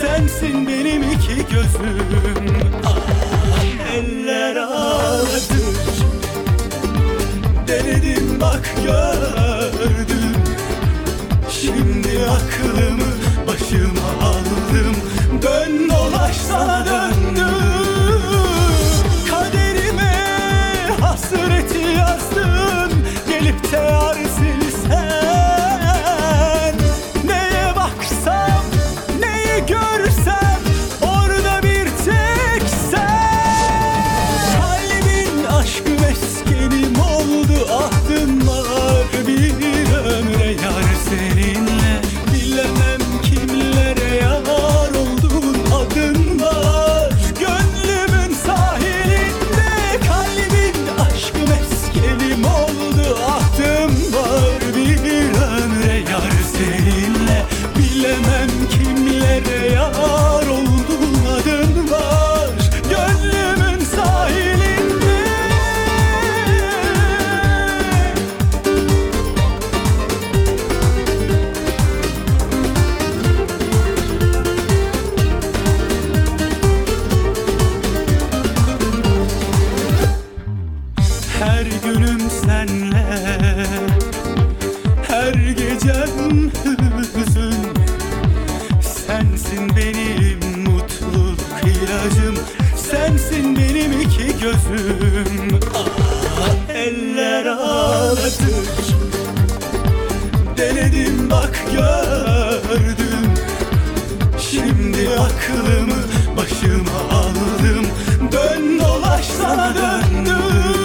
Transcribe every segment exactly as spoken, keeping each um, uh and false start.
sensin benim iki gözüm. Ah, eller ağladı, denedim bak gördüm. Şimdi aklımı başıma aldım, dön dolaş sana döndüm. Kaderime hasreti yazdım, gelip de yar silsen. Neye baksam, neyi görsem, orada bir tek sen. Kalbin aşkı meskenim oldu, ahdın var bir ömre yar seninle. Bilemem kimlere yar oldun, adın var gönlümün sahilinde. Kalbin aşkı meskenim oldu, ahdın var bir ömre yar seninle. Bilemem kimlere yar oldun, adın var gönlümün sahilinde. Her günüm senle, her gecem hüzün. Sensin benim mutluluk ilacım, sensin benim iki gözüm. Ah, eller ağladı, denedim bak gördüm. Şimdi aklımı başıma aldım, dön dolaş sana döndüm.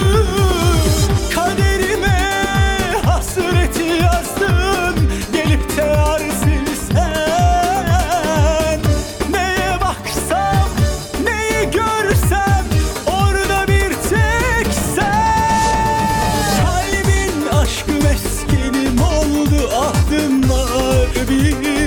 Kaderime hasreti yazdım, gelip de yar silsen. Neye baksam, neyi görsem, orada bir tek sen. Kalbin aşkı meskenim oldu, ahdın var bir